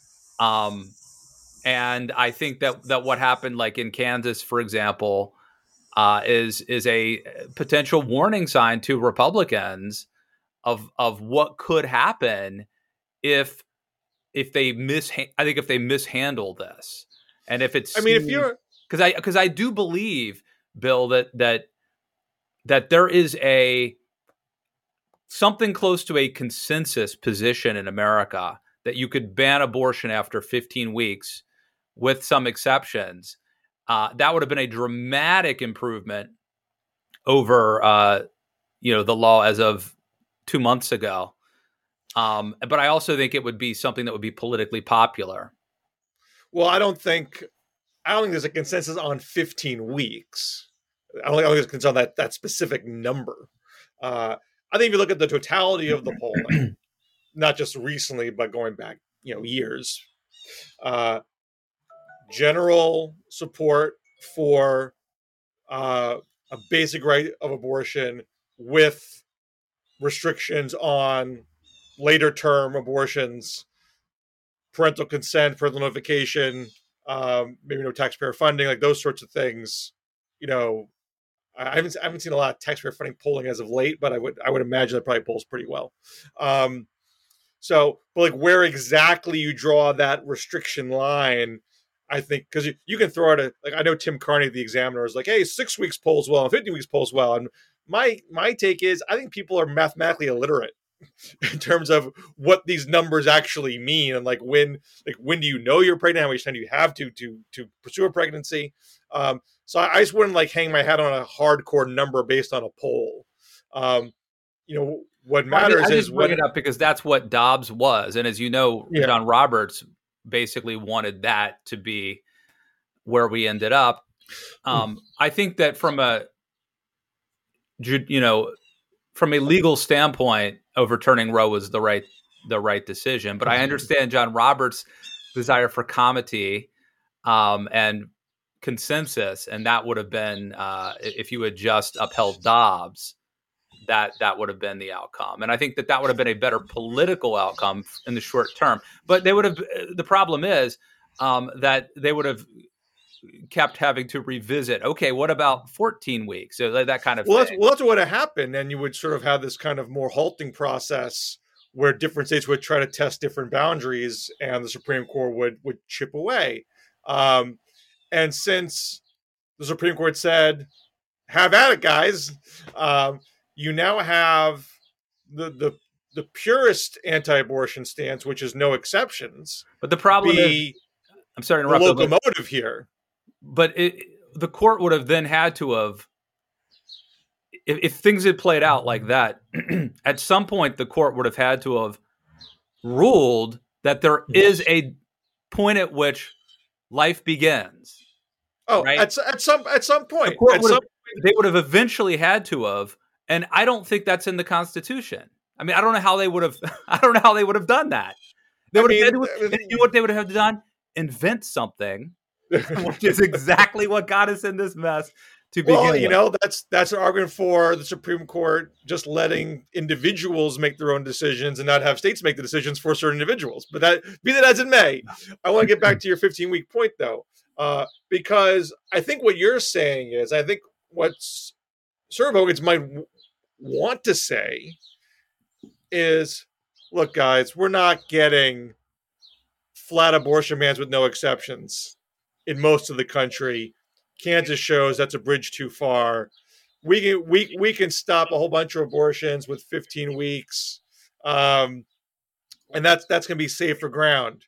And I think that what happened like in Kansas, for example, is a potential warning sign to Republicans of what could happen if they mishandle this. And if it's, because I do believe, Bill, that there is something close to a consensus position in America that you could ban abortion after 15 weeks with some exceptions. That would have been a dramatic improvement over, the law as of 2 months ago. But I also think it would be something that would be politically popular. Well, I don't think there's a consensus on 15 weeks. I don't think there's a consensus on that specific number. I think if you look at the totality of the polling, not just recently, but going back, years, general support for a basic right of abortion with restrictions on later term abortions, parental consent, parental notification, maybe no taxpayer funding, like those sorts of things. I haven't seen a lot of taxpayer funding polling as of late, but I would imagine it probably polls pretty well. So, but like where exactly you draw that restriction line, I think, because you can throw out like I know Tim Carney, the Examiner, is like, hey, 6 weeks polls well and 50 weeks polls well. And my take is I think people are mathematically illiterate in terms of what these numbers actually mean, and like when do you know you're pregnant, how much time do you have to pursue a pregnancy. So I just wouldn't like hang my hat on a hardcore number based on a poll. What matters is bring it up because that's what Dobbs was, and as you know, John Roberts basically wanted that to be where we ended up. I think that from a legal standpoint, overturning Roe was the right decision. But I understand John Roberts' desire for comity and consensus, and that would have been if you had just upheld Dobbs, that would have been the outcome. And I think that would have been a better political outcome in the short term. But they would have. The problem is that they would have kept having to revisit. Okay, what about 14 weeks? So that kind of thing. That's what would have happened, and you would sort of have this kind of more halting process where different states would try to test different boundaries, and the Supreme Court would chip away. And since the Supreme Court said, "Have at it, guys," you now have the purest anti-abortion stance, which is no exceptions. But the problem is, I'm sorry to interrupt. The locomotive here. But the court would have then had to have, if things had played out like that, at some point the court would have had to have ruled that there is a point at which life begins. Oh, right? at some point. They would have eventually had to have, and I don't think that's in the Constitution. I mean, I don't know how they would have. I don't know how they would have done that. They would have. You know what they would have done? Invent something. Which is exactly what got us in this mess to begin with. That's an argument for the Supreme Court just letting individuals make their own decisions and not have states make the decisions for certain individuals. But be that as it may, I want to get back to your 15-week point, though, because I think what you're saying is, I think what conservative might want to say is, look, guys, we're not getting flat abortion bans with no exceptions in most of the country. Kansas shows that's a bridge too far. We can stop a whole bunch of abortions with 15 weeks, and that's going to be safer ground.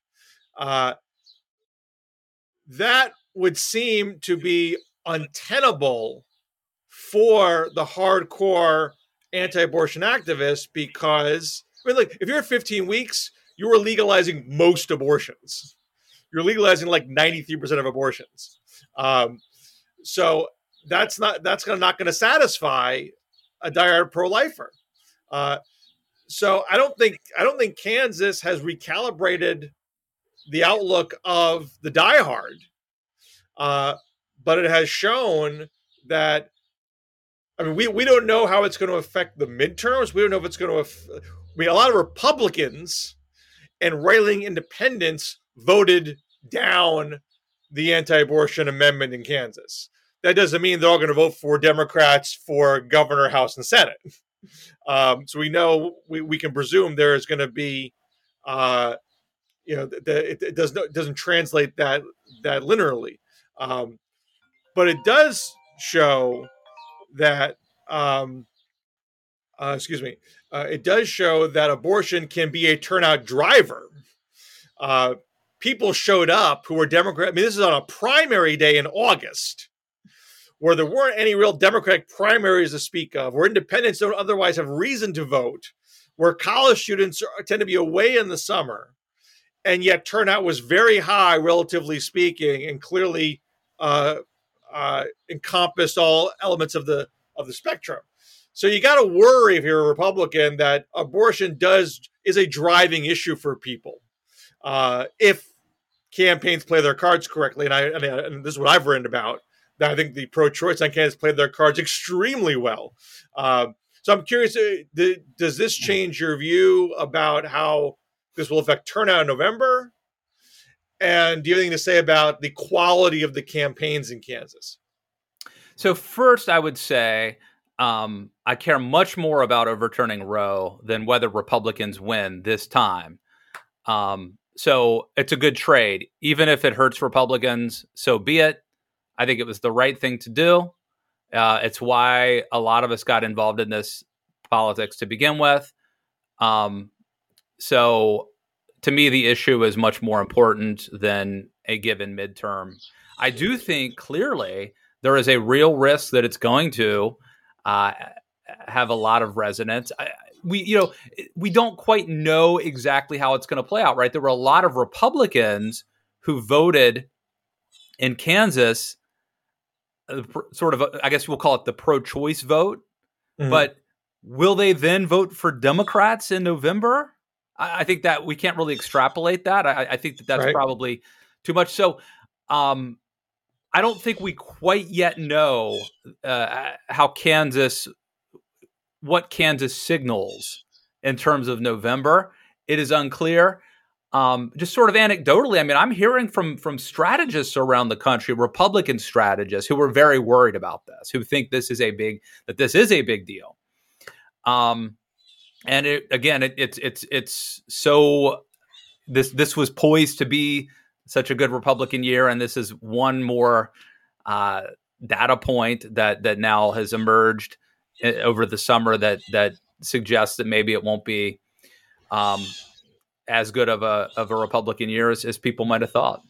That would seem to be untenable for the hardcore anti-abortion activists, because if you're 15 weeks, you are legalizing most abortions. You're legalizing like 93% of abortions. So that's not going to satisfy a diehard pro-lifer. So I don't think Kansas has recalibrated the outlook of the diehard, but it has shown that. I mean, we don't know how it's going to affect the midterms. We don't know if it's going to. A lot of Republicans and right-wing independents voted down the anti-abortion amendment in Kansas. That doesn't mean they're all going to vote for Democrats for governor, House, and Senate. So we know we can presume there is going to be, it doesn't translate that linearly, but it does show that. It does show that abortion can be a turnout driver. People showed up who were Democrat. I mean, this is on a primary day in August, where there weren't any real Democratic primaries to speak of, where independents don't otherwise have reason to vote, where college students tend to be away in the summer, and yet turnout was very high, relatively speaking, and clearly encompassed all elements of the spectrum. So you got to worry, if you're a Republican, that abortion is a driving issue for people if campaigns play their cards correctly. And this is what I've written about, that I think the pro-choice on candidates played their cards extremely well. So I'm curious, does this change your view about how this will affect turnout in November? And do you have anything to say about the quality of the campaigns in Kansas? So first, I would say I care much more about overturning Roe than whether Republicans win this time. So it's a good trade, even if it hurts Republicans. So be it. I think it was the right thing to do. It's why a lot of us got involved in this politics to begin with. So to me, the issue is much more important than a given midterm. I do think clearly there is a real risk that it's going to have a lot of resonance. We don't quite know exactly how it's going to play out, right? There were a lot of Republicans who voted in Kansas, sort of, I guess we'll call it the pro-choice vote. Mm-hmm. But will they then vote for Democrats in November? I think that we can't really extrapolate that. I think that's right. Probably too much. So I don't think we quite yet know what Kansas signals in terms of November. It is unclear. Just sort of anecdotally, I mean, I'm hearing from strategists around the country, Republican strategists who are very worried about this, who think this is a big deal. And it's so this was poised to be such a good Republican year, and this is one more data point that now has emerged over the summer that suggests that maybe it won't be as good of a Republican year as people might have thought.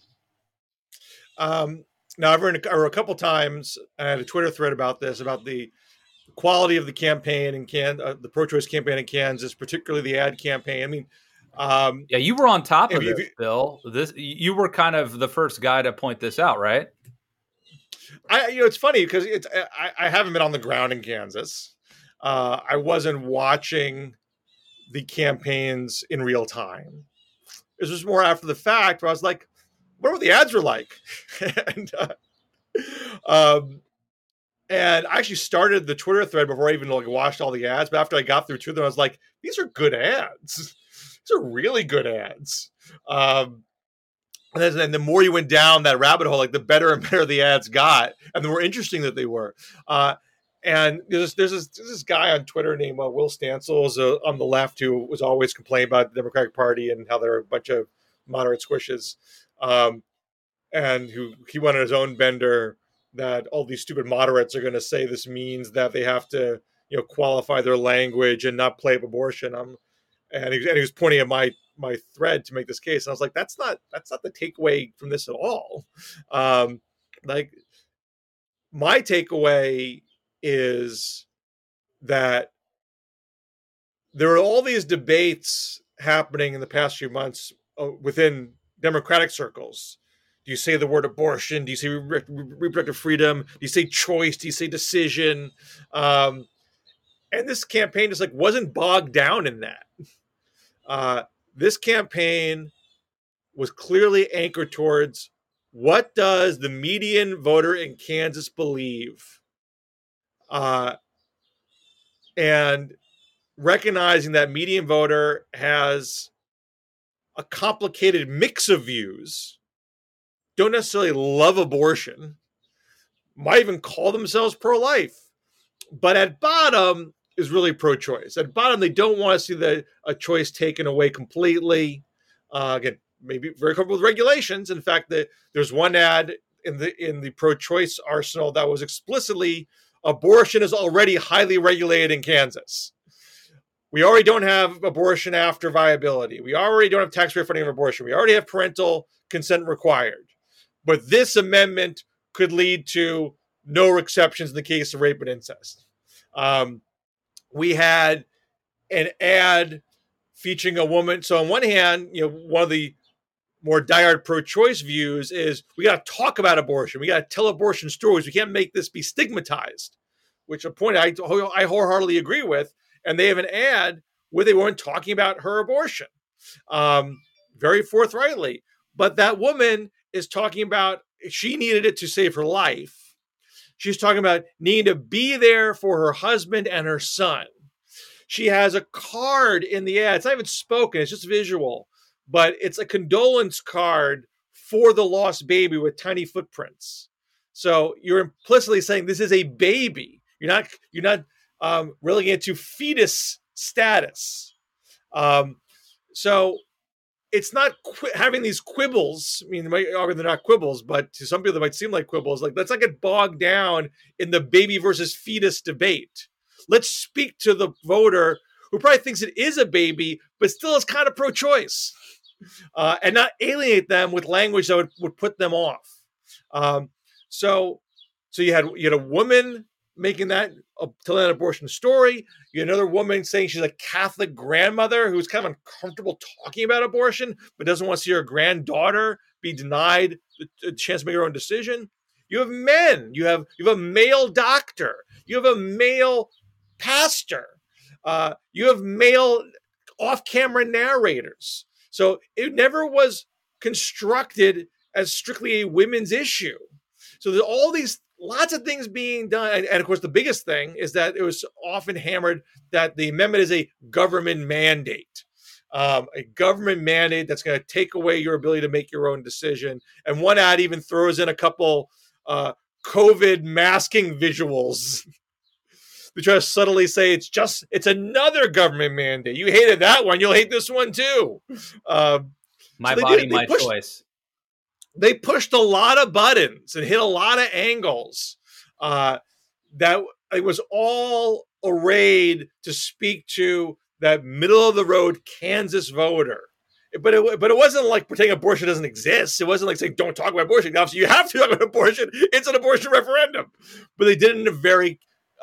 Now, I've written a couple times. I had a Twitter thread about this, about the quality of the campaign in the pro-choice campaign in Kansas, particularly the ad campaign. I mean, you were on top of it, Bill. You were kind of the first guy to point this out, right? It's funny because I haven't been on the ground in Kansas. I wasn't watching the campaigns in real time. This was more after the fact, where I was like, "What were the ads were like?" And I actually started the Twitter thread before I even watched all the ads. But after I got through two of them, I was like, "These are good ads. These are really good ads." And then the more you went down that rabbit hole, like the better and better the ads got, and the more interesting that they were. And there's this guy on Twitter named Will Stancil on the left who was always complaining about the Democratic Party and how they're a bunch of moderate squishes. And he went on his own bender that all these stupid moderates are going to say this means that they have to, qualify their language and not play up abortion. And he was pointing at my thread to make this case. And I was like, that's not the takeaway from this at all. Like, my takeaway is that there are all these debates happening in the past few months within Democratic circles. Do you say the word abortion? Do you say reproductive freedom? Do you say choice? Do you say decision? And this campaign just wasn't bogged down in that. This campaign was clearly anchored towards, what does the median voter in Kansas believe? And recognizing that median voter has a complicated mix of views, don't necessarily love abortion, might even call themselves pro-life, but at bottom is really pro-choice. At bottom, they don't want to see a choice taken away completely. Again, maybe very comfortable with regulations. In fact, there's one ad in the pro-choice arsenal that was explicitly, abortion is already highly regulated in Kansas. We already don't have abortion after viability. We already don't have taxpayer funding of abortion. We already have parental consent required. But this amendment could lead to no exceptions in the case of rape and incest. We had an ad featuring a woman. So on one hand, one of the more diehard pro-choice views is, we got to talk about abortion. We got to tell abortion stories. We can't make this be stigmatized, which a point I wholeheartedly agree with. And they have an ad where they weren't talking about her abortion very forthrightly. But that woman is talking about, she needed it to save her life. She's talking about needing to be there for her husband and her son. She has a card in the ad. It's not even spoken. It's just visual. But it's a condolence card for the lost baby with tiny footprints. So you're implicitly saying this is a baby. You're not relegating it to fetus status. So it's not having these quibbles. I mean, they might argue they're not quibbles, but to some people they might seem like quibbles. Like, let's not get bogged down in the baby versus fetus debate. Let's speak to the voter who probably thinks it is a baby, but still is kind of pro-choice, and not alienate them with language that would put them off. So you had a woman making that telling an abortion story. You had another woman saying she's a Catholic grandmother who's kind of uncomfortable talking about abortion, but doesn't want to see her granddaughter be denied the chance to make her own decision. You have men. You have a male doctor. You have a male pastor. You have male off-camera narrators. So it never was constructed as strictly a women's issue. So there's all these lots of things being done. And of course, the biggest thing is that it was often hammered that the amendment is a government mandate. A government mandate that's going to take away your ability to make your own decision. And one ad even throws in a couple COVID masking visuals to try to subtly say it's another government mandate. You hated that one, you'll hate this one too. My body, my choice. They pushed a lot of buttons and hit a lot of angles that it was all arrayed to speak to that middle of the road Kansas voter. But it wasn't like pretending abortion doesn't exist. It wasn't like saying don't talk about abortion. Obviously, you have to talk about abortion. It's an abortion referendum. But they did it in a very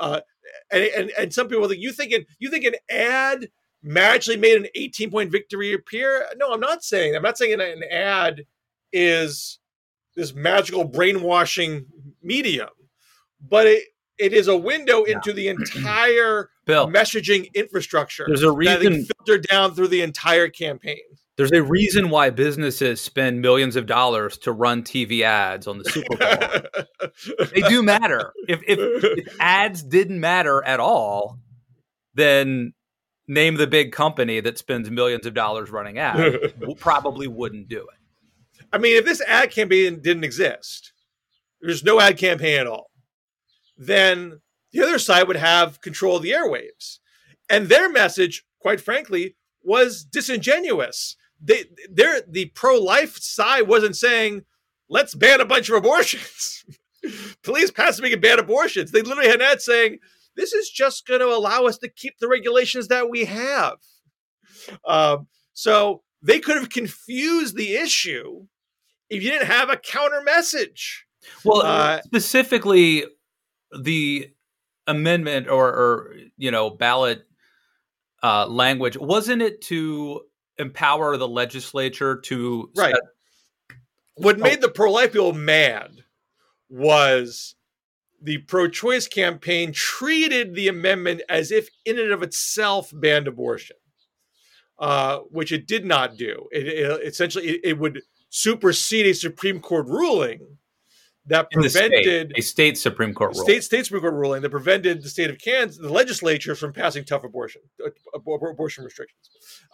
and some people think you think an ad magically made an 18-point victory appear. No, I'm not saying that. I'm not saying an ad is this magical brainwashing medium, but it is a window into the entire Bill, messaging infrastructure. There's a reason that filtered down through the entire campaign. There's a reason why businesses spend millions of dollars to run TV ads on the Super Bowl. They do matter. If ads didn't matter at all, then name the big company that spends millions of dollars running ads. Probably wouldn't do it. I mean, if this ad campaign didn't exist, there's no ad campaign at all, then the other side would have control of the airwaves. And their message, quite frankly, was disingenuous. The pro-life side wasn't saying, let's ban a bunch of abortions. Police passed to ban abortions. They literally had an ad saying, this is just going to allow us to keep the regulations that we have. So they could have confused the issue if you didn't have a counter message. Well, specifically the amendment or ballot language, wasn't it to empower the legislature to right? What made the pro-life people mad was the pro-choice campaign treated the amendment as if in and of itself banned abortion, which it did not do. It would supersede a Supreme Court ruling that prevented a state Supreme Court ruling. State Supreme Court ruling that prevented the state of Kansas, the legislature, from passing tough abortion restrictions.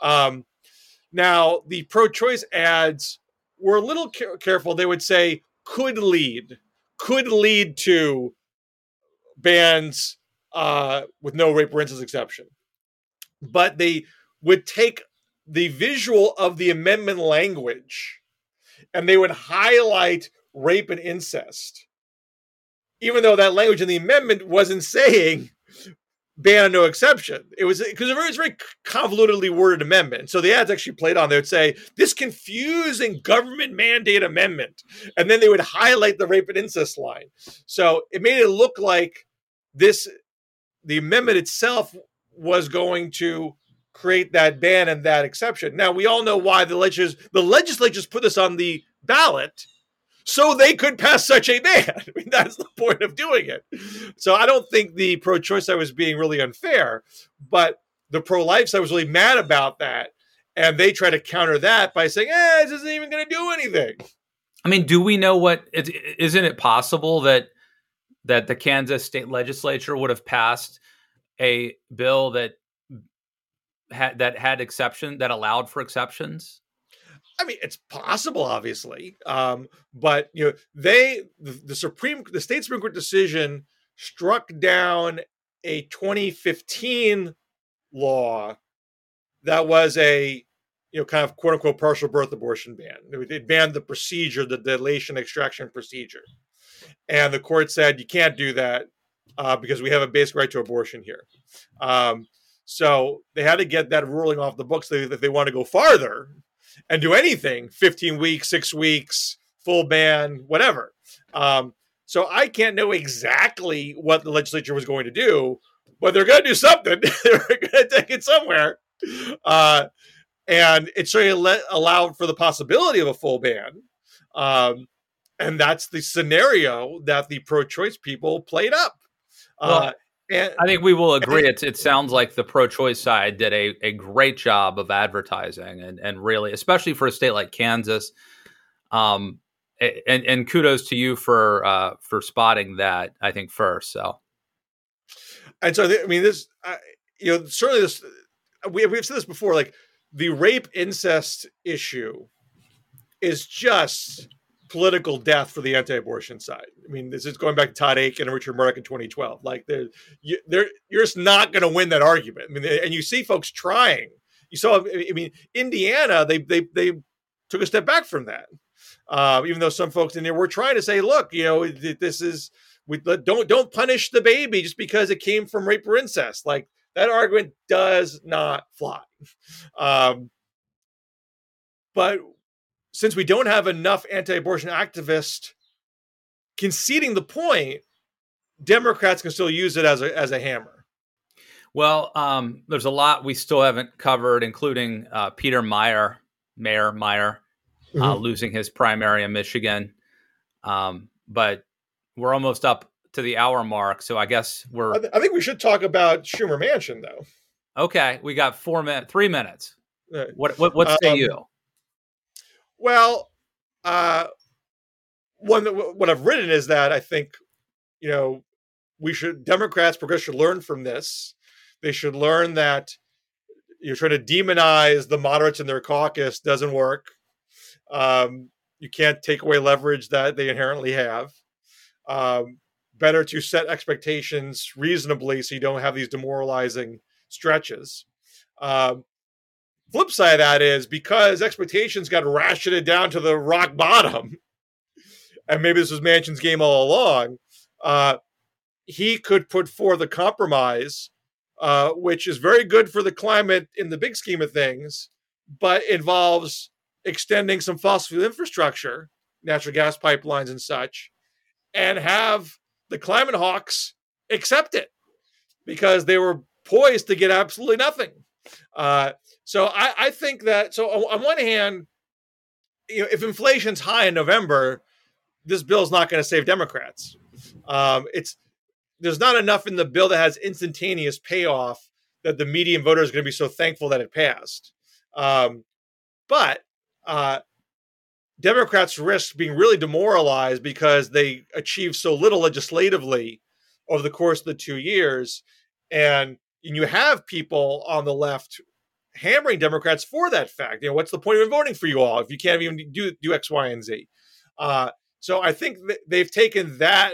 Now, the pro-choice ads were a little careful. They would say could lead to bans with no rape or incest exception, but they would take the visual of the amendment language and they would highlight rape and incest, even though that language in the amendment wasn't saying ban and no exception. It was because it was a very convolutedly worded amendment. So the ads actually played on there would say this confusing government mandate amendment, and then they would highlight the rape and incest line. So it made it look like the amendment itself was going to create that ban and that exception. Now we all know why the legislatures put this on the ballot, so they could pass such a ban. I mean, that's the point of doing it. So I don't think the pro-choice side was being really unfair, but the pro-life side was really mad about that. And they try to counter that by saying, this isn't even going to do anything. I mean, do we know isn't it possible that the Kansas state legislature would have passed a bill that had exception, that allowed for exceptions? I mean, it's possible, obviously, but the state Supreme Court decision struck down a 2015 law that was a kind of quote unquote partial birth abortion ban. It banned the procedure, the dilation extraction procedure, and the court said you can't do that because we have a basic right to abortion here. So they had to get that ruling off the books if they want to go farther and do anything, 15 weeks, 6 weeks, full ban, whatever. So I can't know exactly what the legislature was going to do, but they're going to do something. They're going to take it somewhere. And it certainly allowed for the possibility of a full ban. And that's the scenario that the pro-choice people played up. And I think we will agree. It sounds like the pro-choice side did a great job of advertising and really, especially for a state like Kansas. And kudos to you for spotting that, I think, first. So, and so I mean, this, certainly this. We've said this before. Like the rape incest issue is just political death for the anti-abortion side. I mean, this is going back to Todd Akin and Richard Murdoch in 2012. Like you're just not going to win that argument. I mean, and you see folks trying. You saw. I mean, Indiana, they took a step back from that. Even though some folks in there were trying to say, look, this is don't punish the baby just because it came from rape or incest. Like that argument does not fly. But since we don't have enough anti-abortion activists conceding the point, Democrats can still use it as a hammer. Well, there's a lot we still haven't covered, including Mayor Meyer. Losing his primary in Michigan. But we're almost up to the hour mark, so I guess I think we should talk about Schumer Manchin, though. Okay, we got 3 minutes. What say you? Well, what I've written is that I think, Democrats, progressives should learn from this. They should learn that you're trying to demonize the moderates in their caucus doesn't work. You can't take away leverage that they inherently have. Better to set expectations reasonably so you don't have these demoralizing stretches. Flip side of that is because expectations got ratcheted down to the rock bottom, and maybe this was Manchin's game all along, he could put forth a compromise, which is very good for the climate in the big scheme of things, but involves extending some fossil fuel infrastructure, natural gas pipelines and such, and have the climate hawks accept it because they were poised to get absolutely nothing. So I think that, so on one hand, if inflation's high in November, this bill's not going to save Democrats. There's not enough in the bill that has instantaneous payoff that the median voter is going to be so thankful that it passed. But Democrats risk being really demoralized because they achieved so little legislatively over the course of the 2 years. And you have people on the left hammering Democrats for that fact. What's the point of voting for you all if you can't even do X, Y, and Z? So I think they've taken that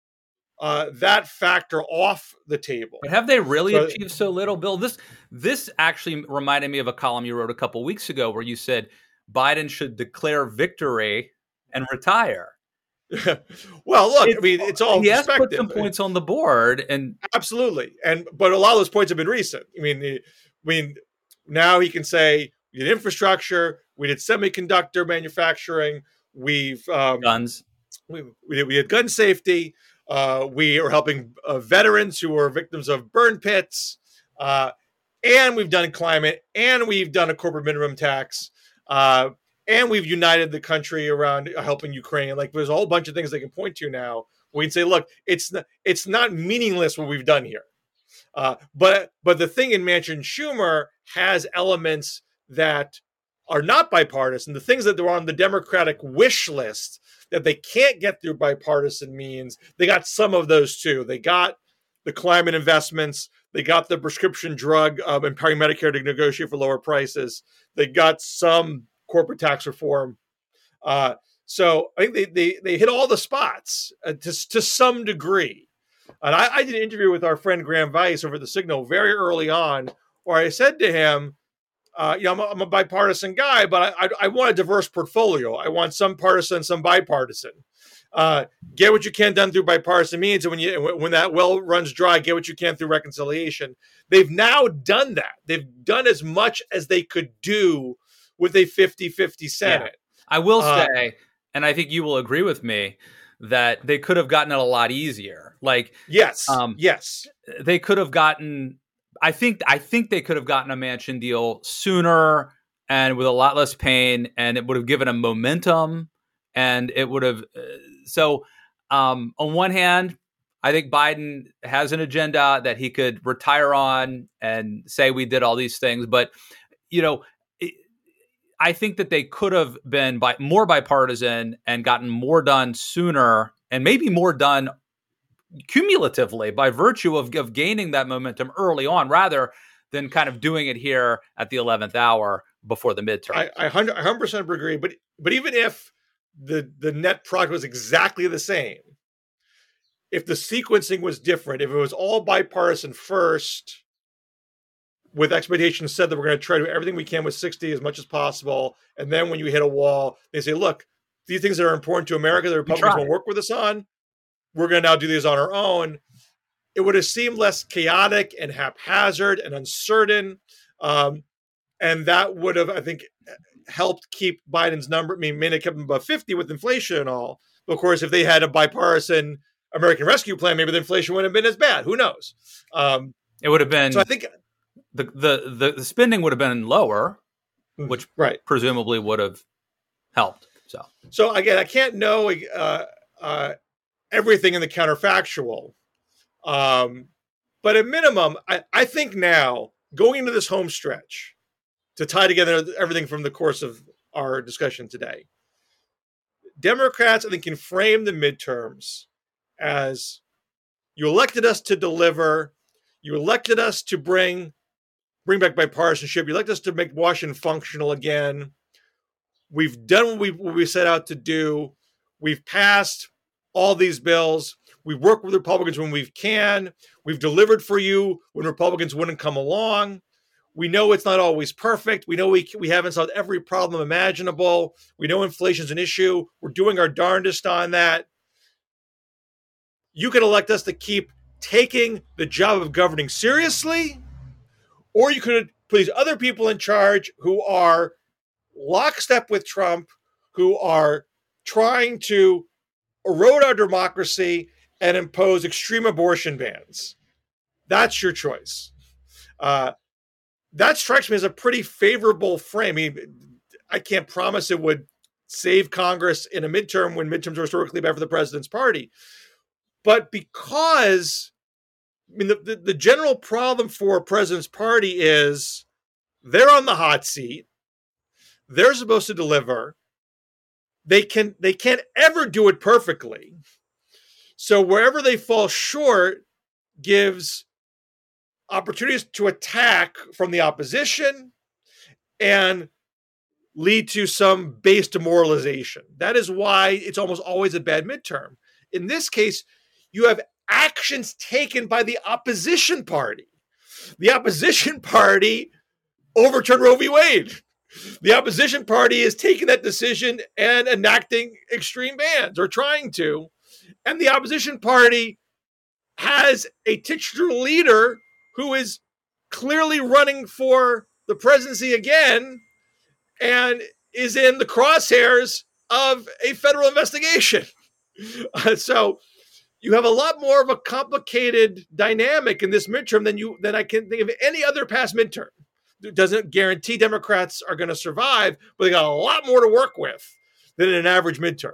factor off the table. But have they really achieved so little, Bill? This actually reminded me of a column you wrote a couple weeks ago where you said Biden should declare victory and retire. Well, look, it's all he has perspective. Put some points on the board, and absolutely, but a lot of those points have been recent. I mean, now he can say we did infrastructure, we did semiconductor manufacturing, we've guns, we had gun safety. We are helping veterans who are victims of burn pits, and we've done climate, and we've done a corporate minimum tax, and we've united the country around helping Ukraine. Like there's a whole bunch of things they can point to now. We can say, look, it's not meaningless what we've done here. But the thing in Manchin Schumer has elements that are not bipartisan. The things that are on the Democratic wish list that they can't get through bipartisan means, they got some of those too. They got the climate investments. They got the prescription drug empowering Medicare to negotiate for lower prices. They got some corporate tax reform. So I think they hit all the spots to some degree. And I did an interview with our friend Graham Weiss over the Signal very early on, where I said to him, I'm a bipartisan guy, but I want a diverse portfolio. I want some partisan, some bipartisan. Get what you can done through bipartisan means, and when that well runs dry, get what you can through reconciliation. They've now done that. They've done as much as they could do with a 50-50 Senate. Yeah. I will say, and I think you will agree with me, that they could have gotten it a lot easier. Like, yes, they could have gotten. I think they could have gotten a Manchin deal sooner and with a lot less pain, and it would have given them momentum, and it would have. So, on one hand, I think Biden has an agenda that he could retire on and say we did all these things, but I think that they could have been more bipartisan and gotten more done sooner, and maybe more done cumulatively by virtue of gaining that momentum early on, rather than kind of doing it here at the 11th hour before the midterm. I 100% agree. But even if the net product was exactly the same, if the sequencing was different, if it was all bipartisan first, with expectations said that we're going to try to do everything we can with 60 as much as possible, and then when you hit a wall, they say, look, these things that are important to America, the Republicans won't work with us on, we're going to now do these on our own. It would have seemed less chaotic and haphazard and uncertain. And that would have, I think, helped keep Biden's number. I mean, may have kept him above 50 with inflation and all. But of course, if they had a bipartisan American Rescue Plan, maybe the inflation wouldn't have been as bad. Who knows? It would have been. So I think the spending would have been lower, which presumably would have helped. So again, I can't know everything in the counterfactual. But at minimum, I think now, going into this home stretch, to tie together everything from the course of our discussion today, Democrats, I think, can frame the midterms as, you elected us to deliver, you elected us to bring back bipartisanship, you elected us to make Washington functional again. We've done what we set out to do. We've passed all these bills. We've worked with Republicans when we can. We've delivered for you when Republicans wouldn't come along. We know it's not always perfect. We know we haven't solved every problem imaginable. We know inflation's an issue. We're doing our darndest on that. You can elect us to keep taking the job of governing seriously, or you could put these other people in charge who are lockstep with Trump, who are trying to erode our democracy and impose extreme abortion bans. That's your choice. That strikes me as a pretty favorable frame. I mean, I can't promise it would save Congress in a midterm when midterms are historically bad for the president's party. But because, I mean, the general problem for a president's party is they're on the hot seat. They're supposed to deliver. They can't ever do it perfectly. So wherever they fall short gives opportunities to attack from the opposition and lead to some base demoralization. That is why it's almost always a bad midterm. In this case, you have actions taken by the opposition party. The opposition party overturned Roe v. Wade. The opposition party is taking that decision and enacting extreme bans, or trying to. And the opposition party has a titular leader who is clearly running for the presidency again and is in the crosshairs of a federal investigation. So you have a lot more of a complicated dynamic in this midterm than I can think of any other past midterm. It doesn't guarantee Democrats are going to survive, but they got a lot more to work with than in an average midterm.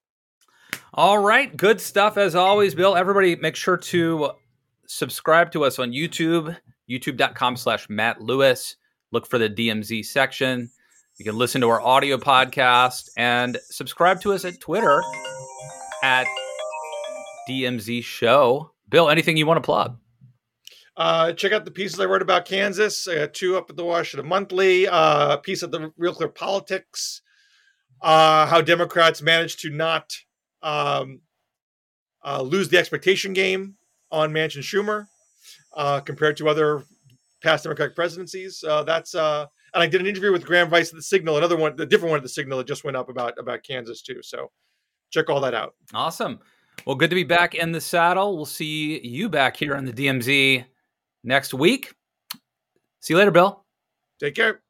All right. Good stuff as always, Bill. Everybody make sure to subscribe to us on YouTube, youtube.com/Matt Lewis. Look for the DMZ section. You can listen to our audio podcast and subscribe to us at Twitter at DMZ Show. Bill, anything you want to plug? Check out the pieces I wrote about Kansas. I got 2 up at the Washington Monthly. Piece of the Real Clear Politics. How Democrats managed to not lose the expectation game on Manchin Schumer compared to other past Democratic presidencies. And I did an interview with Graham Weiss at the Signal, another one, the different one at the Signal that just went up about Kansas too. So check all that out. Awesome. Well, good to be back in the saddle. We'll see you back here on the DMZ next week. See you later, Bill. Take care.